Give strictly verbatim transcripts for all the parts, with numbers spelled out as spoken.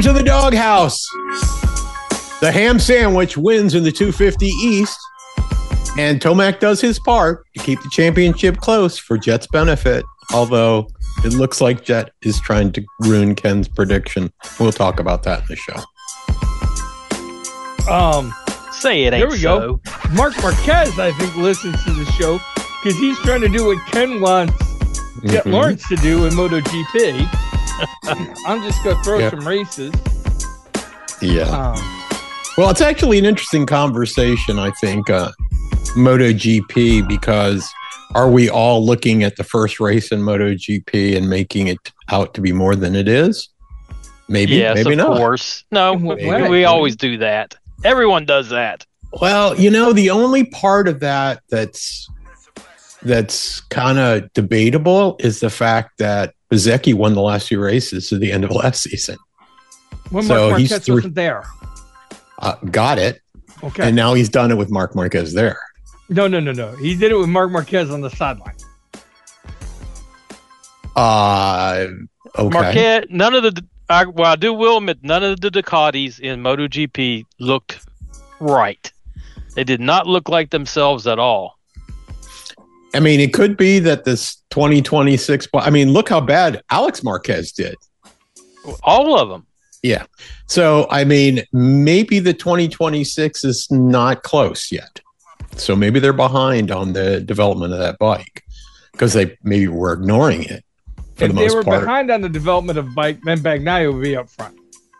to the doghouse. The ham sandwich wins in the two fifty East, and Tomac does his part to keep the championship close for Jet's benefit, although it looks like Jet is trying to ruin Ken's prediction. We'll talk about that in the show. Um, Say it ain't Here we so. go. Mark Marquez, I think, listens to the show because he's trying to do what Ken wants Jet Mhm. Lawrence to do in MotoGP. I'm just going to throw Yep. some races. Yeah. Um, Well, it's actually an interesting conversation, I think, uh, MotoGP, because are we all looking at the first race in MotoGP and making it out to be more than it is? Maybe, Yes, maybe of not. course. No, In what we, way? we always do that. Everyone does that. Well, you know, the only part of that that's that's kind of debatable is the fact that Bezecchi won the last few races to the end of last season. when So Mark he's Marquez three- wasn't there. Uh, got it. Okay. And now he's done it with Mark Marquez there. no, no, no, no. He did it with Mark Marquez on the sideline. Uh, okay. Marquette, none of the, I, well, I do will admit, none of the Ducatis in MotoGP looked right. They did not look like themselves at all. I mean, it could be that this twenty twenty-six, I mean, look how bad Alex Marquez did. All of them. Yeah. So, I mean, maybe the twenty twenty-six is not close yet. So maybe they're behind on the development of that bike because they maybe were ignoring it for If the they most were part. behind on the development of bike, then Bagnaia would be up front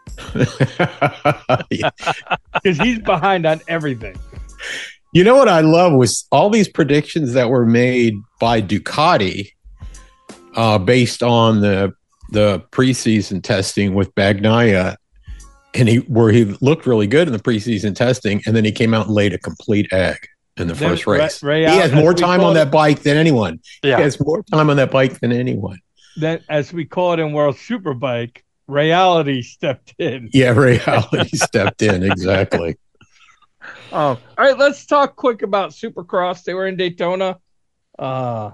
Yeah. because he's behind on everything. You know what I love was all these predictions that were made by Ducati uh, based on the the preseason testing with Bagnaia, and he where he looked really good in the preseason testing, and then he came out and laid a complete egg in the Then first race. Ray- Ray he Al- has as more we time call on it- that bike than anyone. Yeah. He has more time on that bike than anyone. Then, as we call it in World Superbike, reality stepped in. Yeah, reality stepped in exactly. Um, all right, let's talk quick about Supercross. They were in Daytona. Uh,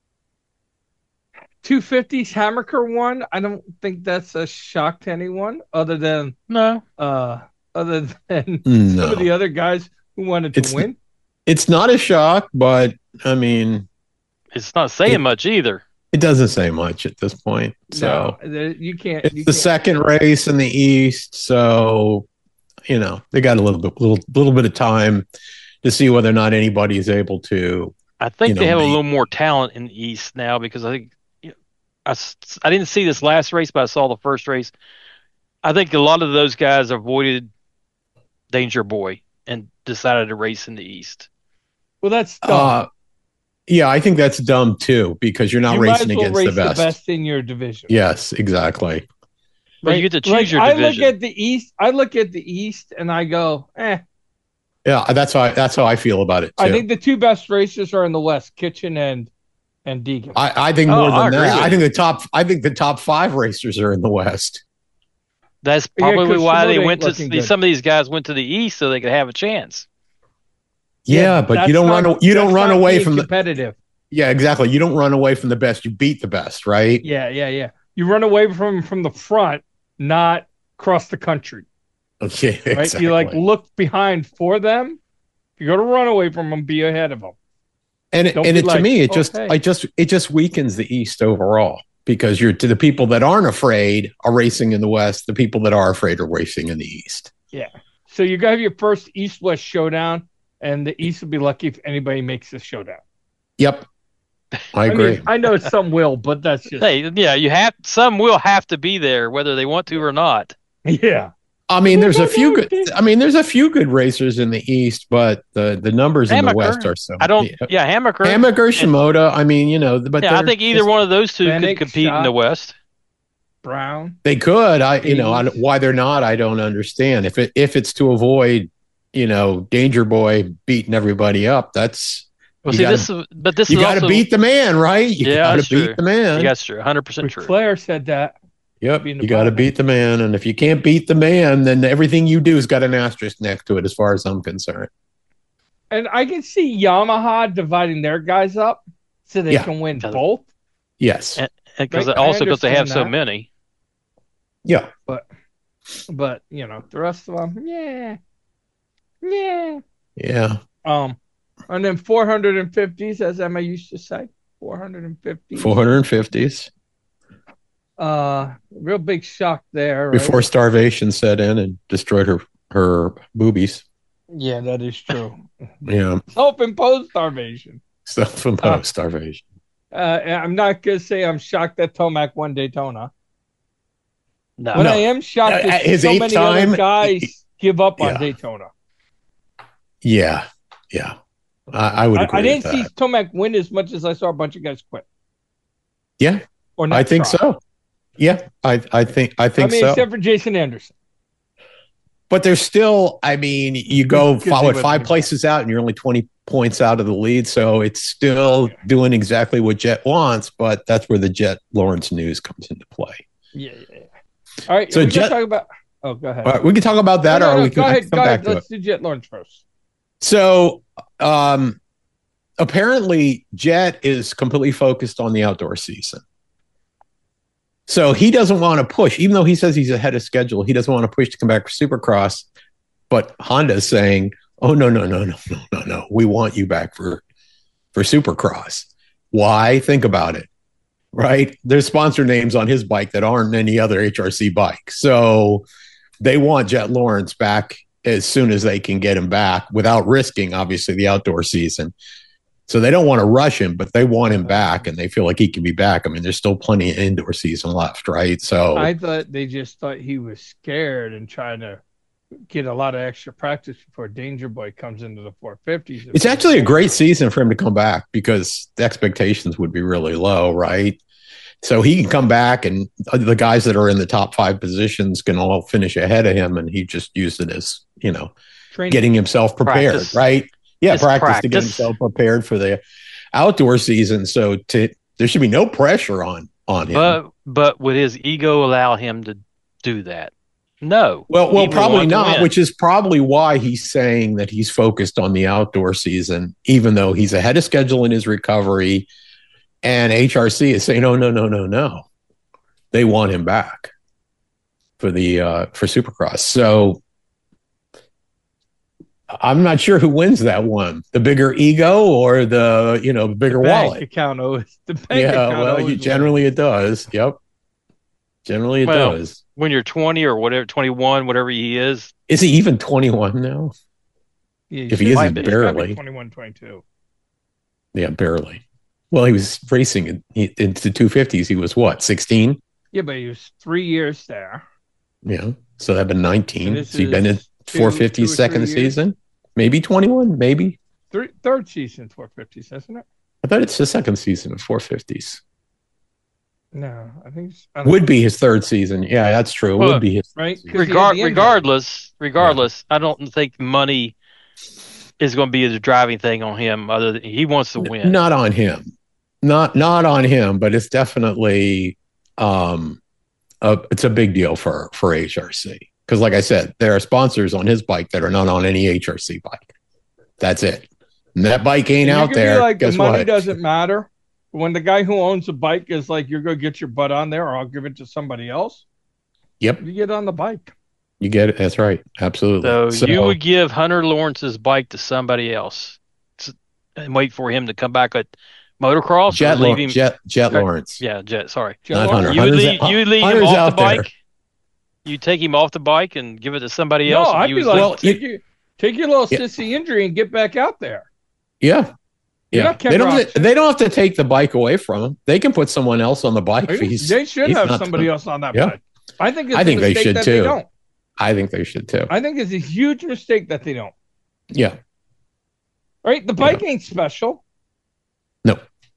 two fifties Hammaker won. I don't think that's a shock to anyone, other than No. uh, other than No. some of the other guys who wanted to It's- win. It's not a shock, but I mean, It's not saying It- much either. it doesn't say much at this point. So No, there- you can't. it's you the can't- second race in the East, so you know they got a little bit, little, little bit of time to see whether or not anybody is able to. I think You they know, have a me. little more talent in the East now because I think you know, I, s- I didn't see this last race, but I saw the first race. I think a lot of those guys avoided Danger Boy and decided to race in the East. Well, that's dumb. Uh, yeah, I think that's dumb too because you're not you might racing as well against race the best. the best in your division. Yes, exactly. But you get to choose Like, your I division. look at the East. I look at the East, and I go, eh. Yeah, that's how I, that's how I feel about it too. I think the two best racers are in the West, Kitchen and and Deegan. I, I think Oh, more I than agree that. with I you. think the top. I think the top five racers are in the West. That's Yeah, probably 'cause why they Shimoda went ain't to looking these, good. some of these guys went to the East so they could have a chance. Yeah, Yeah, but that's you don't not- run. You don't that's run not away being from the. competitive. Yeah, exactly. You don't run away from the best. You beat the best, right? Yeah, yeah, yeah. You run away from from the front, not cross the country. Okay, Right? exactly. You like look behind for them. If you go to run away from them, be ahead of them. and it, don't and be it, to like, me, it "Oh, just, hey." I just, it just weakens the East overall because you're to the people that aren't afraid are racing in the West. The people that are afraid are racing in the East. So you got your first East-West showdown, and the East will be lucky if anybody makes this showdown. Yep, I I agree. mean, I know some will, but that's just Hey, yeah, you have some will have to be there whether they want to or not. yeah. I mean, there's a few good. I mean, there's a few good racers in the East, but the the numbers in the Hammaker. West are so. I don't. Yeah. Yeah, Hammaker. Hammaker, Shimoda. I mean, you know, but yeah, I they're think either just- one of those two Fennec, could compete in the Schott. West. Brown. They could. I, you know, I, Hayes. don't- why they're not, I don't understand. If it if it's to avoid, you know, Danger Boy beating everybody up, that's Well, You see, gotta- this is, but this you is got to also beat the man, right? You Yeah, got that's to beat true. the man. Yeah, that's true, one hundred percent true. Claire said that. Yep, being you got to the beat the man, and if you can't beat the man, then everything you do has got an asterisk next to it, as far as I'm concerned. And I can see Yamaha dividing their guys up so they Yeah. can win Yeah. both. Yes, And because Right, I also because they have understand so that. many. yeah. But you know, the rest of them, yeah, yeah. Yeah. Um, and then four hundred fifties, as Emma used to say, four hundred fifties. four hundred fifties. Uh, real big shock there. Right? Before starvation set in and destroyed her, her boobies. Yeah, that is true. Yeah. Self-imposed starvation. Self-imposed uh, starvation. Uh, I'm not going to say I'm shocked that Tomac won Daytona. No. But no. I am shocked that His so many time, other guys he, give up on yeah. Daytona. Yeah. Yeah. I, I would agree I, I didn't with see that. Tomac win as much as I saw a bunch of guys quit. Yeah. Or not I think try. so. Yeah. I, I think I think I mean, so. except for Jason Anderson. But there's still, I mean, you go follow five places out and you're only twenty points out of the lead. So it's still yeah. doing exactly what Jet wants, but that's where the Jet Lawrence news comes into play. Yeah, yeah, yeah. All right. So we Jet, can talk about, oh, go ahead. All right, we can talk about that, no, no, or no, we can go ahead, come go back ahead. to Let's it. do Jet Lawrence first. So um, apparently Jet is completely focused on the outdoor season. So he doesn't want to push, even though he says he's ahead of schedule, he doesn't want to push to come back for Supercross. But Honda is saying, oh, no, no, no, no, no, no, no. We want you back for, for Supercross. Why? Think about it, right? There's sponsor names on his bike that aren't any other H R C bike. So they want Jet Lawrence back as soon as they can get him back without risking, obviously, the outdoor season. So they don't want to rush him, but they want him back, and they feel like he can be back. I mean, there's still plenty of indoor season left, right? So I thought they just thought he was scared and trying to get a lot of extra practice before Danger Boy comes into the four fifties. It's actually a great season for him to come back because the expectations would be really low, right? So he can come back, and the guys that are in the top five positions can all finish ahead of him, and he just used it as, you know, Training. getting himself prepared, practice. right? Yeah, practice, practice to get himself prepared for the outdoor season. So to, there should be no pressure on on him. But but would his ego allow him to do that? No. Well, well, probably not, which is probably why he's saying that he's focused on the outdoor season, even though he's ahead of schedule in his recovery. And H R C is saying, no, no, no, no, no. They want him back for the uh, for Supercross. So I'm not sure who wins that one, the bigger ego or the, you know, bigger the bank wallet. Account always, the bank yeah, account well, you, generally wins. It does. Yep. Generally it well, does. When you're twenty or whatever, twenty-one, whatever he is. Is he even twenty-one now? Yeah, if he isn't, barely. twenty-one, twenty-two. Yeah, barely. Well, he was racing in, into two fifties. He was what, sixteen? Yeah, but he was three years there. Yeah. So that'd been nineteen. So so he'd been in four fifties second season. Maybe twenty-one, maybe. Three, third season, four fifties, isn't it? I thought it's the second season of four fifties. No, I think it's, I would know. be his third season. Yeah, that's true. It well, would be his right. Regard, regardless, regardless, yeah. I don't think money is going to be the driving thing on him. Other than he wants to win. Not on him. Not not on him, but it's definitely um, a, it's a big deal for for H R C because, like I said, there are sponsors on his bike that are not on any H R C bike. That's it. And that bike ain't out there. Like Guess the money what? doesn't matter. When the guy who owns the bike is like, "You're gonna get your butt on there, or I'll give it to somebody else." Yep, you get on the bike. You get it. That's right. Absolutely. So, so you would give Hunter Lawrence's bike to somebody else and wait for him to come back at motocross. Jet, or leave him, Jet, Jet Lawrence. Yeah, Jet. Sorry, Jet not Hunter. You would leave, out, you would leave him off the bike. There. You take him off the bike and give it to somebody no, else. I'd be like, well, take, you, your, take your little yeah. sissy injury and get back out there. Yeah. You're Yeah, they don't. Have to, they don't have to take the bike away from him. They can put someone else on the bike. He's, they should he's have somebody else on that yeah. bike. I think. It's I think a they should that too. They don't. I think they should too. I think it's a huge mistake that they don't. Yeah. Right. The bike yeah. ain't special. No.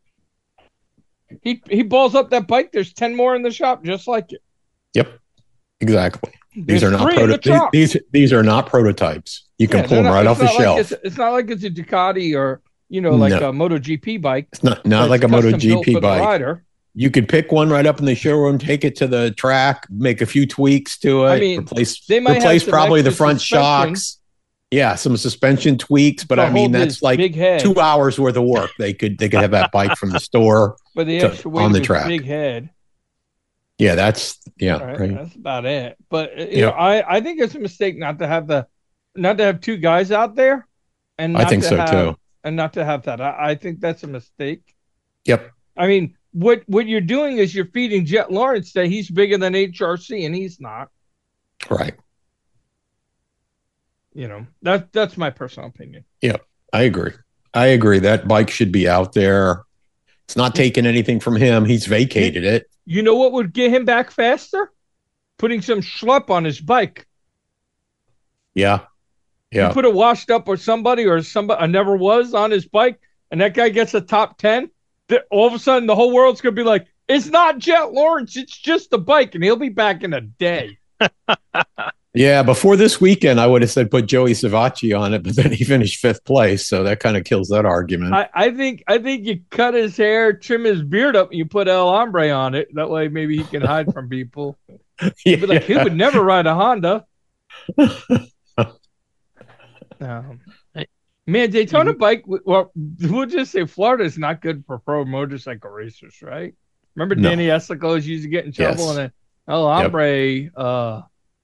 He he balls up that bike. There's ten more in the shop just like it. Yep. Exactly. There's these are not proto- the these, these these are not prototypes. You can yeah, pull them not, right off the like shelf. It's, it's not like it's a Ducati or you know like no. a MotoGP bike. It's not not like a MotoGP bike. You could pick one right up in the showroom, take it to the track, make a few tweaks to it, I mean, replace they might replace probably the front suspension. shocks. Yeah, some suspension tweaks, but I mean that's like two hours worth of work. They could they could have that bike from the store but the to, extra weight on the of track. Big head. Yeah, that's yeah, All right, right. that's about it. But uh, you know, Yep. I I think it's a mistake not to have the not to have two guys out there, and I not think to so have too. and not to have that. I, I think that's a mistake. Yep. I mean, what what you're doing is you're feeding Jet Lawrence that he's bigger than H R C, and he's not. Right. You know, that that's my personal opinion. Yep. I agree. I agree. That bike should be out there. It's not taking anything from him. He's vacated it. You know what would get him back faster? Putting some schlep on his bike. Yeah. Yeah. You put a washed up or somebody or somebody I never was on his bike, and that guy gets a top ten. That all of a sudden the whole world's gonna be like, it's not Jet Lawrence, it's just a bike, and he'll be back in a day. Yeah, before this weekend, I would have said put Joey Savacci on it, but then he finished fifth place, so that kind of kills that argument. I, I think I think you cut his hair, trim his beard up, and you put El Hombre on it. That way, maybe he can hide from people. Yeah. Be like, he would never ride a Honda. Um, man, Daytona bike. Well, we'll just say Florida is not good for pro motorcycle racers, right? Remember No. Danny Esicos used to get in trouble, Yes. and then El Hombre uh,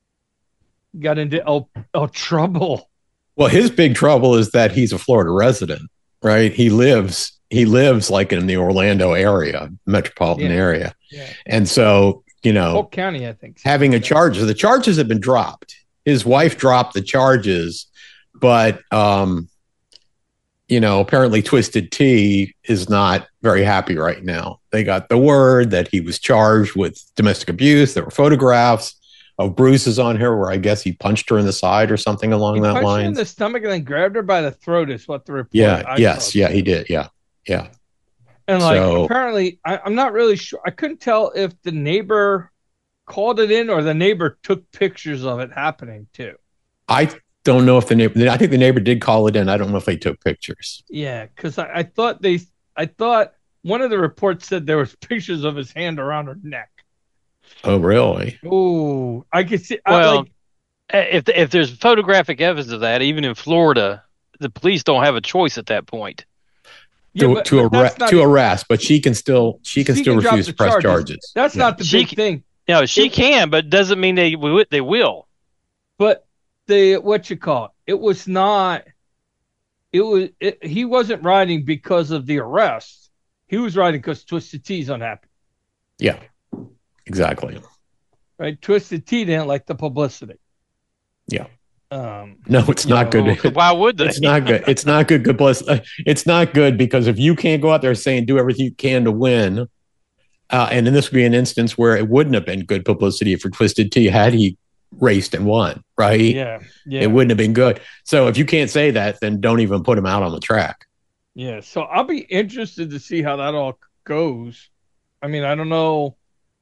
got into El, El trouble. Well, his big trouble is that he's a Florida resident, right? He lives he lives like in the Orlando area, metropolitan Yeah. area, Yeah, and so you know, Polk County, I think. having a charge. The charges have been dropped. His wife dropped the charges, but um, you know, apparently Twisted Tea is not very happy right now. They got the word that he was charged with domestic abuse. There were photographs of bruises on her where I guess he punched her in the side or something along He that punched her line. in the stomach and then grabbed her by the throat. Is what the report. Yeah. I yes. saw. Yeah. He did. Yeah. Yeah. And like So- apparently, I, I'm not really sure. I couldn't tell if the neighbor called it in or the neighbor took pictures of it happening too. I don't know if the neighbor. I think the neighbor did call it in. I don't know if they took pictures. Yeah, because I, I thought they, I thought one of the reports said there was pictures of his hand around her neck. Oh, really? Oh, I could see. I, Well, like, if if there's photographic evidence of that, even in Florida, the police don't have a choice at that point. yeah, to but- to but that's arrest not- to arrest, but she can still she can She still can drop refuse the to press charges. charges. That's Yeah. not the She big c- thing. No, she It- can, but doesn't mean they w- they will. But the what you call it? It was not. It was. It, he wasn't riding because of the arrest. He was riding because Twisted Tea's unhappy. Yeah, exactly. Right? Twisted Tea didn't like the publicity. Yeah. Um. No, it's not You know, good. Why would they? It's not good. It's not good. Good plus. uh, It's not good because if you can't go out there saying do everything you can to win, uh, and then this would be an instance where it wouldn't have been good publicity for Twisted Tea had he raced and won, right? Yeah. Yeah. It wouldn't have been good. So if you can't say that, then don't even put him out on the track. Yeah. So I'll be interested to see how that all goes. I mean, I don't know.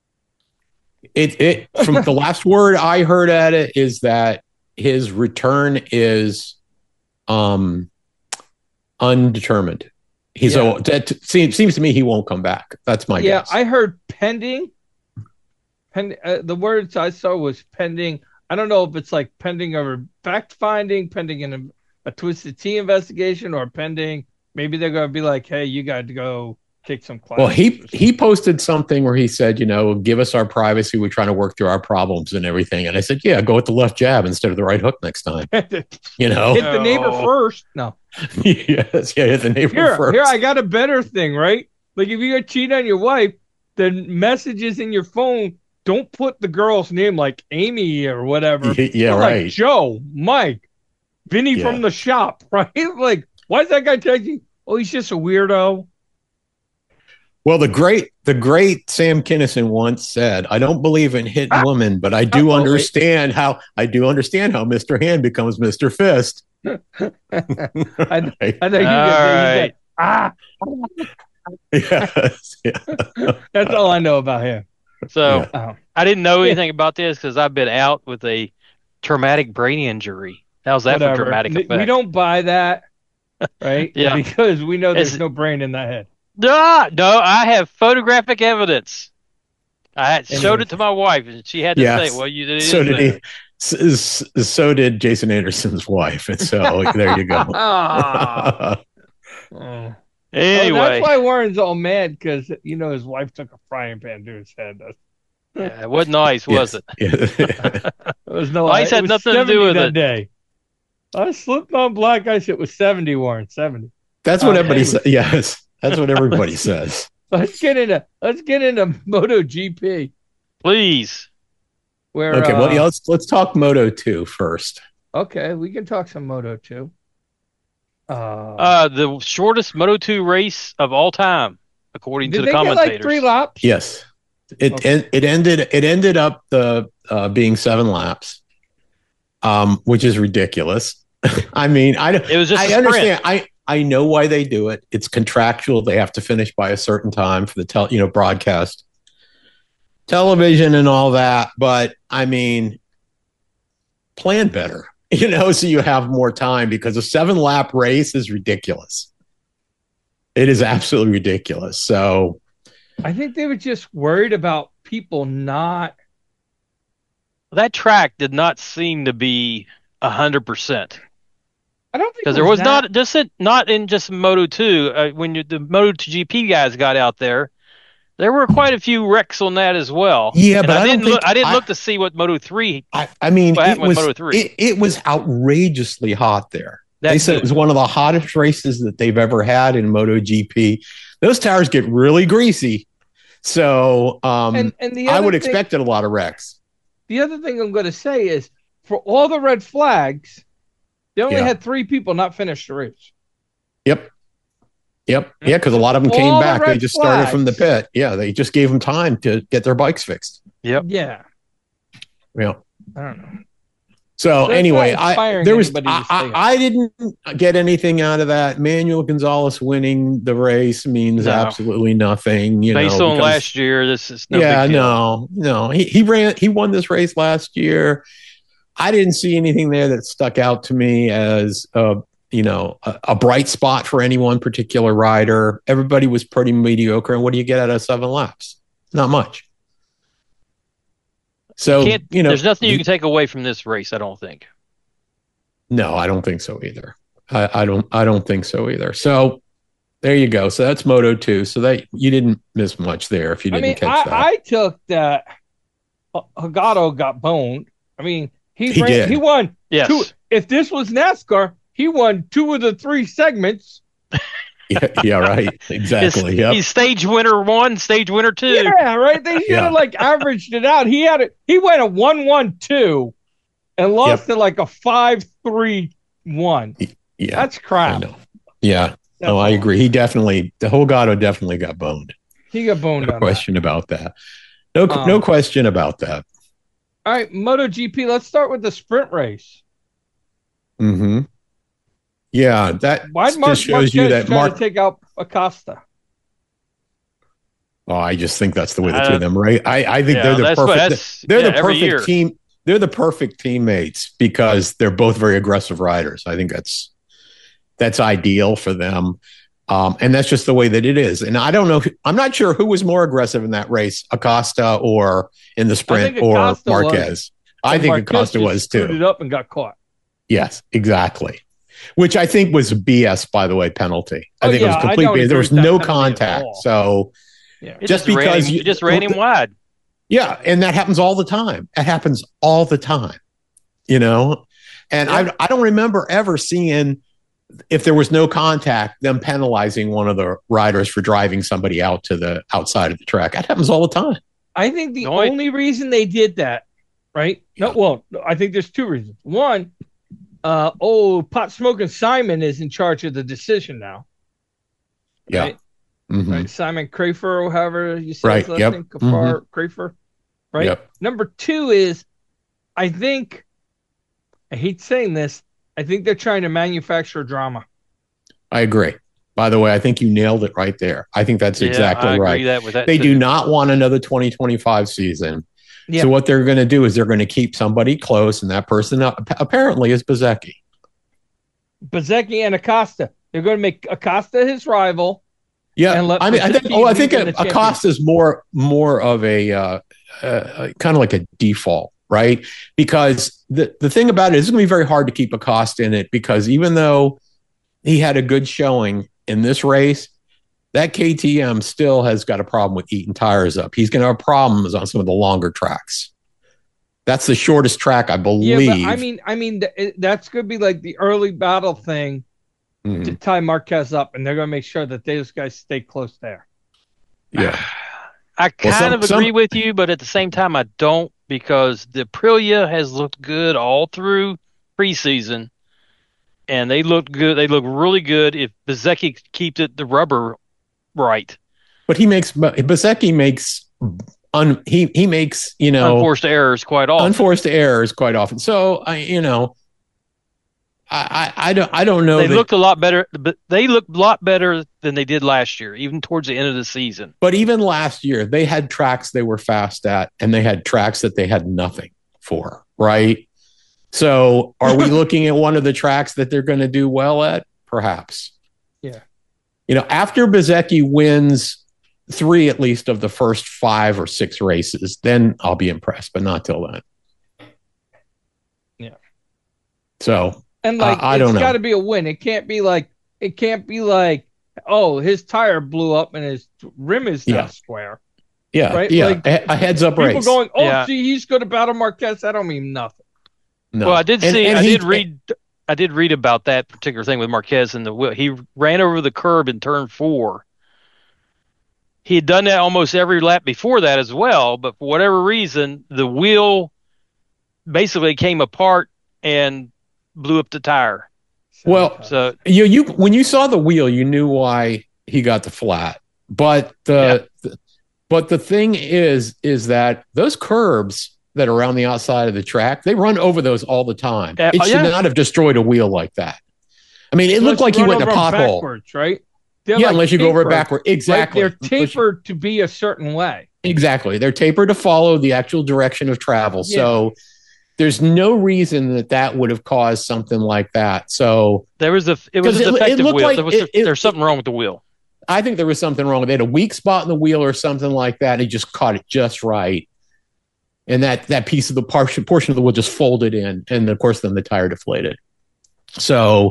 It it from the last word I heard at it is that his return is um undetermined. He's Yeah. oh, that seems seems to me he won't come back. That's my Yeah, guess. I heard pending. Pend, uh, the words I saw was pending. I don't know if it's like pending a fact finding, pending an, a Twisted Tea investigation, or pending. Maybe they're going to be like, "Hey, you got to go take some classes." Well, he or something. he posted something where he said, you know, give us our privacy. We're trying to work through our problems and everything. And I said, yeah, go with the left jab instead of the right hook next time. hit You know, the neighbor Oh. first. No, yes, yeah, hit the neighbor here, first. here, I got a better thing, right? Like if you cheat on your wife, the messages in your phone don't put the girl's name like Amy or whatever. yeah, Put, right. Like Joe, Mike, Vinny Yeah. from the shop, right? Like, why is that guy texting? Oh, he's just a weirdo. Well, the great the great Sam Kinison once said, "I don't believe in hitting Ah. women, but I do Uh-oh, wait. understand how I do understand how Mister Hand becomes Mister Fist." I, Right. I know you All get right. ah. Yes, yeah. That's all I know about him. So Yeah. Oh. I didn't know Yeah. anything about this because I've been out with a traumatic brain injury. How's that Whatever. for dramatic N- effect? We don't buy that, right? Yeah. Because we know there's It's- no brain in that head. Ah, no, I have photographic evidence. I had And showed you- it to my wife, and she had to Yes. say, "Well, you did." So did he. s- s- So did Jason Anderson's wife, and so there you go. Ah. Oh. Anyway, Oh, that's why Warren's all mad because you know his wife took a frying pan to his head. That's, Yeah, it wasn't nice, was Yes. it? Yeah. It was no Ice it had was nothing to do seventy with that it. day. I slipped on black ice. It was seventy, Warren. seventy. That's what Um, everybody anyway. says. Yes, that's what everybody Let's- says. Let's get into let's get into MotoGP. Please. Where Okay, well, uh, yeah, let's let's talk Moto two first. okay, we can talk some Moto too. Uh, Uh, the shortest Moto two race of all time, according did to the they get commentators. like three laps? Yes, it Okay. it, it ended it ended up the uh, being seven laps, um, which is ridiculous. I mean, I It was just I a sprint. understand. I I know why they do it. It's contractual. They have to finish by a certain time for the tel, you know, broadcast, television, and all that. But I mean, plan better, you know, so you have more time because a seven lap race is ridiculous. It is absolutely ridiculous. So I think they were just worried about people not. That track did not seem to be a hundred percent I don't think because it there was that- not just a, not in just Moto two. Uh, when you, the Moto G P guys got out there, there were quite a few wrecks on that as well. Yeah, And but I, I don't didn't look. think- I didn't I- look to see what Moto three. I, I mean, What it happened with was Moto three? it, it was outrageously hot there. That They said good. it was one of the hottest races that they've ever had in MotoGP. Those tires get really greasy, so um, And and the I other would thing, expect it a lot of wrecks. the other thing I'm going to say is for all the red flags, they only Yeah. had three people not finish the race. Yep, yep, yeah, because a lot of them came All the back. They red just started from the flags. pit. Yeah, they just gave them time to get their bikes fixed. Yep. Yeah, Yeah. I don't know. So That's anyway, not I inspiring there was anybody to I, stay I, up. I didn't get anything out of that. Manuel Gonzalez winning the race means No. absolutely nothing. You Based know, on because- last year, this is no yeah, big deal. no, no. He he ran he won this race last year. I didn't see anything there that stuck out to me as a you know a, a bright spot for any one particular rider. Everybody was pretty mediocre. And what do you get out of seven laps? Not much. So Can't, you know, there's nothing you can take away from this race. I don't think. No, I don't think so either. I, I don't. I don't think so either. So there you go. So that's Moto two. So that you didn't miss much there if you I didn't mean, catch that. I, I took that H- Hagado got boned. I mean, he He ran, did. he won Yes. two. If this was NASCAR, he won two of the three segments. yeah, yeah, right. Exactly. His, Yep. He's stage winner one, stage winner two. Yeah, right. They should have Yeah. like averaged it out. He had it. He went a one one two, and lost it like a five three one. Yeah. That's I crap. know. Yeah. That's No, I all. agree. He definitely, the Holgado definitely got boned. He got boned No on that. question about that. No, Um, no question about that. All right, MotoGP. Let's start with the sprint race. Hmm. Yeah, that Why did Mark just shows you Marquez that try Mark. to take out Acosta? Oh, I just think that's the way the two Uh, of them, right? I, I think Yeah, they're the that's what- perfect. that's- they're yeah, the every year. perfect team. They're the perfect teammates because they're both very aggressive riders. I think that's that's ideal for them, um, and that's just the way that it is. And I don't know. I'm not sure who was more aggressive in that race, Acosta or in the sprint think or Acosta was. Marquez. I And think Marquez Acosta just was screwed too. it up and got caught. Yes, exactly. Which I think was a B S, by the way, penalty. I Oh, think yeah, it was I complete don't B S. There agree was with that no penalty at contact. all. So Yeah. It just just, ran because him, you- you just ran him wide. yeah, and that happens all the time. It happens all the time, you know. And Yeah. I I don't remember ever seeing if there was no contact them penalizing one of the riders for driving somebody out to the outside of the track. That happens all the time. I think the No, I- only reason they did that, right? No, Yeah. well, I think there's two reasons. One, uh, oh, pot smoking Simon is in charge of the decision now. Yeah. Right? Mhm. Right? Simon Crafer, or however you say Right, his last yep. name, Kafar Crafer. Right. Yep. Number two is, I think, I hate saying this, I think they're trying to manufacture drama. I agree. By the way, I think you nailed it right there. I think that's Yeah, exactly I agree right. that with that. They too. do not want another twenty twenty-five season. Yeah. So what they're going to do is they're going to keep somebody close, and that person uh, apparently is Bezecchi. Bezzecchi and Acosta. They're going to make Acosta his rival. Yeah, And let I mean, I think. Bezecchi Oh, I lead think in the Acosta is more more of a uh, uh, kind of like a default, right? Because the the thing about it is, it's going to be very hard to keep Acosta in it because even though he had a good showing in this race, that K T M still has got a problem with eating tires up. He's going to have problems on some of the longer tracks. That's the shortest track, I believe. Yeah, but I mean, I mean, that's going to be like the early battle thing mm-hmm. to tie Marquez up, and they're going to make sure that those guys stay close there. Yeah. I kind well, some, of agree some... with you, but at the same time, I don't, because the Aprilia has looked good all through preseason, and they look good. They look really good if Bezzecchi keeps it the rubber right. But he makes Bezzecchi makes un, he he makes you know unforced errors quite often. Unforced errors quite often. So I you know. I, I, I don't I don't know. They that, looked a lot better, but they looked a lot better than they did last year, even towards the end of the season. But even last year, they had tracks they were fast at, and they had tracks that they had nothing for, right? So, are we looking at one of the tracks that they're going to do well at? Perhaps. Yeah. You know, after Bezzecchi wins three at least of the first five or six races, then I'll be impressed, but not till then. Yeah. So. And like, uh, I don't it's know. got to be a win. It can't be like, it can't be like, oh, his tire blew up and his rim is yeah. now square. Yeah, right? yeah. Like, a, a heads up people race. People going, oh, yeah. see, he's going to battle Marquez. That don't mean nothing. No. Well, I did and, see, and I he, did read, I did read about that particular thing with Marquez and the wheel. He ran over the curb in turn four. He had done that almost every lap before that as well, but for whatever reason, the wheel basically came apart and blew up the tire. Well, so you you when you saw the wheel, you knew why he got the flat. But the, yeah. the but the thing is, is that those curbs that are around the outside of the track, they run over those all the time. Uh, it should yeah. not have destroyed a wheel like that. I mean, it unless looked like he went in a pothole, backwards, right? They're yeah, like unless you tapered, go over backward. Exactly, like they're tapered to be a certain way. Exactly, they're tapered to follow the actual direction of travel. Yeah. So. There's no reason that that would have caused something like that. So there was a it was a defective it, it wheel. Like there was it, a, there's something wrong with the wheel. I think there was something wrong. They had a weak spot in the wheel or something like that. He just caught it just right, and that that piece of the portion portion of the wheel just folded in, and of course then the tire deflated. So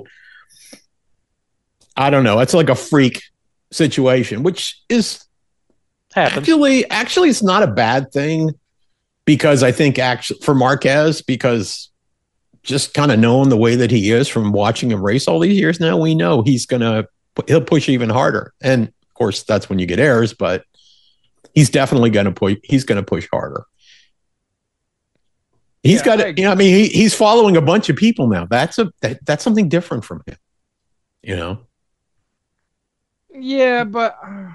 I don't know. It's like a freak situation, which is Happens. actually actually it's not a bad thing. Because I think actually for Marquez, because just kind of knowing the way that he is from watching him race all these years now, we know he's going to, he'll push even harder. And of course, that's when you get errors, but he's definitely going to push, he's going to push harder. He's yeah, got to, you know, I mean, he, he's following a bunch of people now. That's a, that, that's something different from him, you know? Yeah, but uh,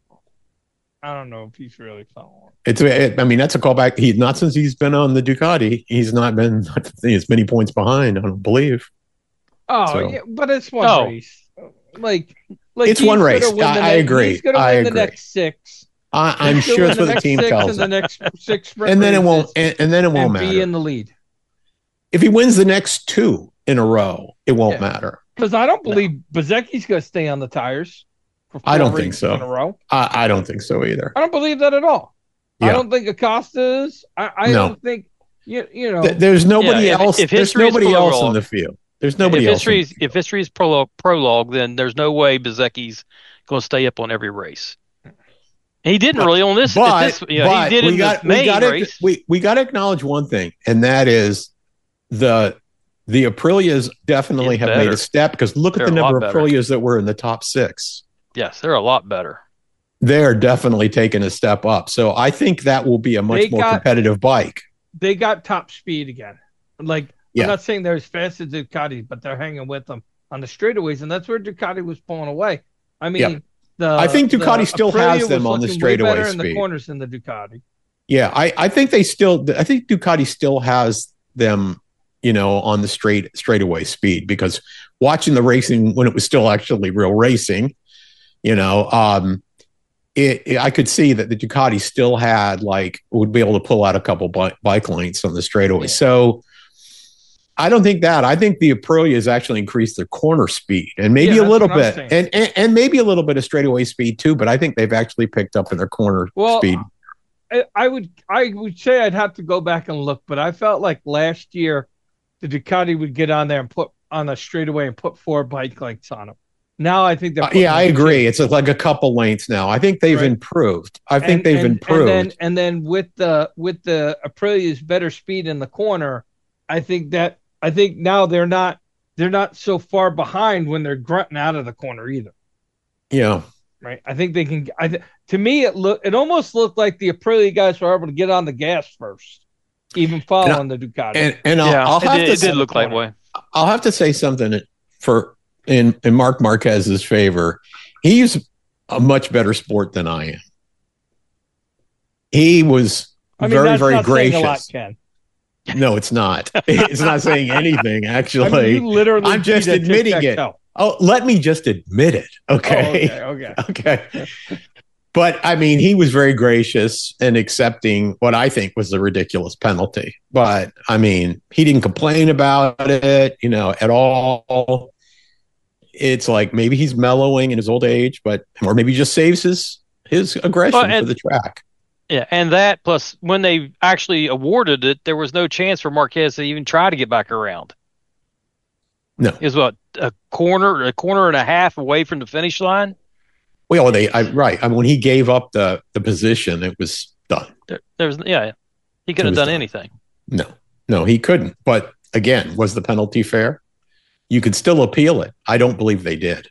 I don't know if he's really following. It's, it, I mean, that's a callback. He not since he's been on the Ducati, he's not been as many points behind. I don't believe. Oh, so. yeah, but it's one oh. race. Like, like it's one race. I, I agree. He's going to win I the agree. next six. I, I'm sure that's what the team tells him. The next six, and then it won't. And, and then it won't and matter. Be in the lead. If he wins the next two in a row, it won't yeah. matter. Because I don't believe no. Bezzecchi's going to stay on the tires. For four I don't think so. In a row. I, I don't think so either. I don't believe that at all. Yeah. I don't think Acosta is. I, I no. don't think you. You know, Th- there's nobody yeah, else. If, if there's nobody else prologue, in the field. There's nobody if else. History is, if history is prologue, prologue, then there's no way Bezzecchi's going to stay up on every race. He didn't but, really on this. But, this you know, but he did in got, the main we gotta, race. We we got to acknowledge one thing, and that is the the Aprilias definitely it's have better. made a step because look they're at the number of better. Aprilias that were in the top six. Yes, they're a lot better. They're definitely taking a step up. So I think that will be a much they more got, competitive bike. They got top speed again. Like yeah. I'm not saying they're as fast as Ducati, but they're hanging with them on the straightaways, and that's where Ducati was pulling away. I mean, yeah. the I think Ducati the still Aprilia has them on the straightaway speed. In the corners in the Ducati. Yeah, I, I think they still. I think Ducati still has them, you know, on the straight straightaway speed because watching the racing when it was still actually real racing, you know, um, it, it I could see that the Ducati still had like would be able to pull out a couple bike, bike lengths on the straightaway. Yeah. So. I don't think that. I think the Aprilia has actually increased their corner speed and maybe yeah, a little bit and, and and maybe a little bit of straightaway speed too, but I think they've actually picked up in their corner well, speed. I, I would I would say I'd have to go back and look, but I felt like last year the Ducati would get on there and put on a straightaway and put four bike lengths on them. Now I think they're Uh, yeah, I putting agree. two. It's like a couple lengths now. I think they've Right. improved. I think And- they've and- improved. And then, and then with the with the Aprilia's better speed in the corner, I think that I think now they're not they're not so far behind when they're grunting out of the corner either. yeah. Right. I think they can. I th- to me, it look it almost looked like the Aprilia guys were able to get on the gas first, even following the Ducati. And and I'll, yeah, I'll it have did, to it say, did look that way. I'll have to say something for in in Mark Marquez's favor. He's a much better sport than I am. He was I mean, very that's very not saying gracious. a lot, Ken. No, it's not. It's not saying anything. Actually, I mean, you literally I'm just beat a admitting it. tic-tac-toe. Oh, let me just admit it. Oh, Okay. okay. Okay. Okay. But I mean, he was very gracious in accepting what I think was a ridiculous penalty. But I mean, he didn't complain about it, you know, at all. It's like maybe he's mellowing in his old age, but or maybe he just saves his his aggression Well, and- for the track. Yeah, and that plus when they actually awarded it, there was no chance for Marquez to even try to get back around. No. It was what a corner, a corner and a half away from the finish line. Well, they I, right. I mean, when he gave up the the position, it was done. There, there was yeah, he couldn't It have was done done. anything. No, no, he couldn't. But again, was the penalty fair? You could still appeal it. I don't believe they did.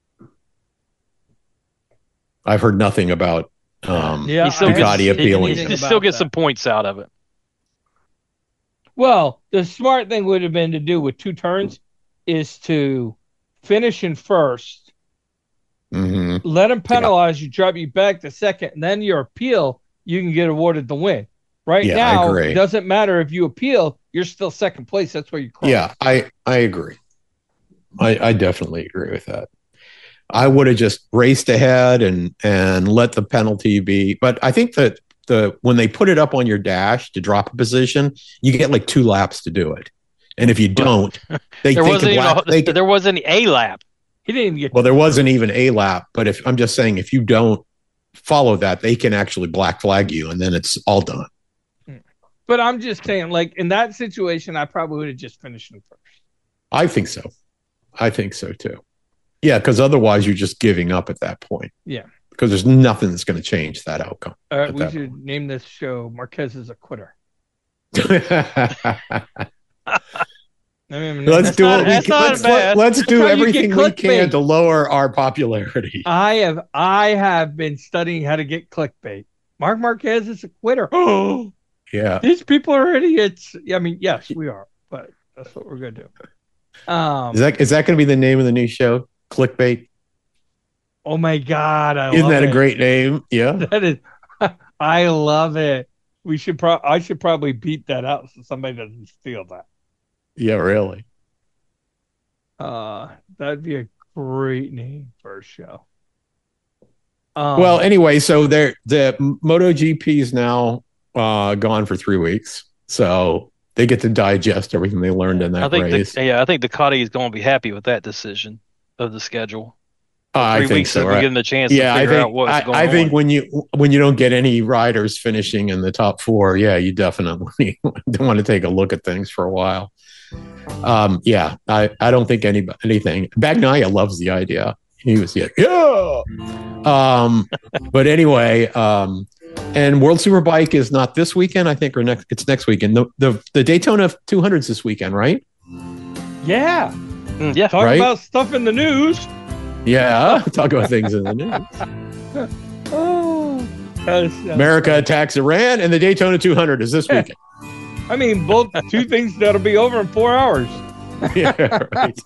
I've heard nothing about um, Yeah, he still I gets, Ducati he, appealing. he, anything he about still gets that. some points out of it. Well, the smart thing would have been to do with two turns is to finish in first, Mhm. let him penalize you, drop you back to second, and then your appeal, you can get awarded the win. Right Yeah, I now, agree. it doesn't matter if you appeal, you're still second place. That's where you cross. Yeah, I I agree. I, I definitely agree with that. I would have just raced ahead and and let the penalty be. But I think that the when they put it up on your dash to drop a position, you get like two laps to do it. And if you don't, they There take wasn't a even black, a, they can- there wasn't a lap. He didn't even get well, there wasn't even a lap. But if I'm just saying, if you don't follow that, they can actually black flag you, and then it's all done. But I'm just saying, like in that situation, I probably would have just finished in first. I think so. I think so too. Yeah, because otherwise you're just giving up at that point. Yeah. Because there's nothing that's going to change that outcome. All right, At we that should name this show Marquez is a quitter. I mean, let's that's do not- what we that's can. not Let's, bad. let, us do how you get everything we can clickbait. to lower our popularity. I have I have been studying how to get clickbait. Mark Marquez is a quitter. Oh, Yeah. these people are idiots. I mean, yes, we are, but that's what we're gonna do. Um, Is that is that going to be the name of the new show? Clickbait. oh my god, I Isn't love that a it. great name? Yeah. That is, I love it. We should pro. I should probably beat that out so somebody doesn't steal that. Yeah. Really. Uh, that'd be a great name for a show. Um, Well, anyway, so there the MotoGP is now uh, gone for three weeks, so they get to digest everything they learned in that I think race. the, yeah, I think Ducati is going to be happy with that decision of the schedule. Uh, I Three think weeks so. that we right? give them the chance Yeah, to I figure out think what's I, going I think on. when you when you don't get any riders finishing in the top four, yeah, you definitely want to take a look at things for a while. Um, yeah, I, I don't think any anything. Bagnaia loves the idea. He was yeah, yeah. Um, but anyway, um, and World Superbike is not this weekend, I think, or next. It's next weekend. The the, the Daytona two hundreds this weekend, right? yeah, Mm, yeah, talk Right? about stuff in the news. Yeah, talk about things in the news. Oh, that's- that's- America attacks Iran, and the Daytona two hundred is this weekend. I mean, both two things that'll be over in four hours. Yeah, right.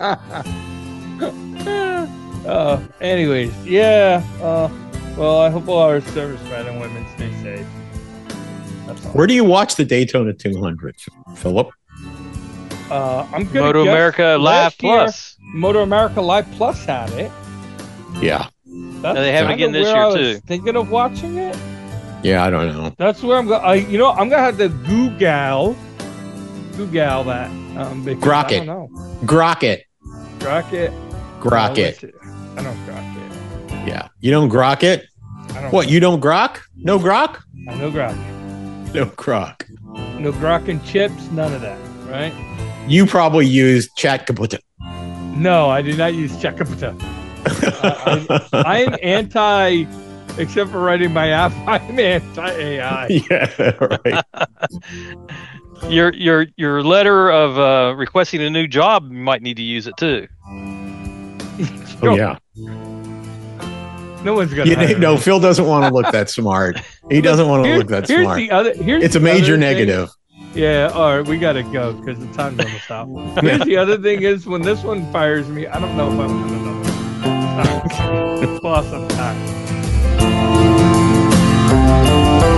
uh, anyways, yeah. Uh, well, I hope all our servicemen and women stay safe. That's all. Where do you watch the Daytona two hundred, Philip? Uh, I'm gonna Moto guess America Live last year, Plus. Moto America Live Plus had it. Yeah, That's they have it kinda again this where year, I was too. Thinking of watching it. yeah, I don't know. That's where I'm going. I, you know, I'm gonna have to Google, Google that. Um, because Grok I it. don't know. Grok it, Grok it. grok Oh, it. let's see. I don't grok it. Yeah, you don't grok it. I don't. What? You don't grok? No grok? I no grok. No grok. No grok and chips. None of that. Right? You probably use Chat Kaputa. No, I do not use Chakapata. I, I, I'm anti, except for writing my app. I'm anti-A I. Yeah, right. Your your your letter of uh, requesting a new job, you might need to use it too. Oh yeah. No one's gonna. You hire know, me. Phil doesn't want to look that smart. He doesn't want to Here- look that here's smart. The other, here's It's a the major other thing. negative. Yeah, all right, we gotta go because the time's almost out. Here's the other thing is when this one fires me, I don't know if I'm gonna know. Plus, I'm tired.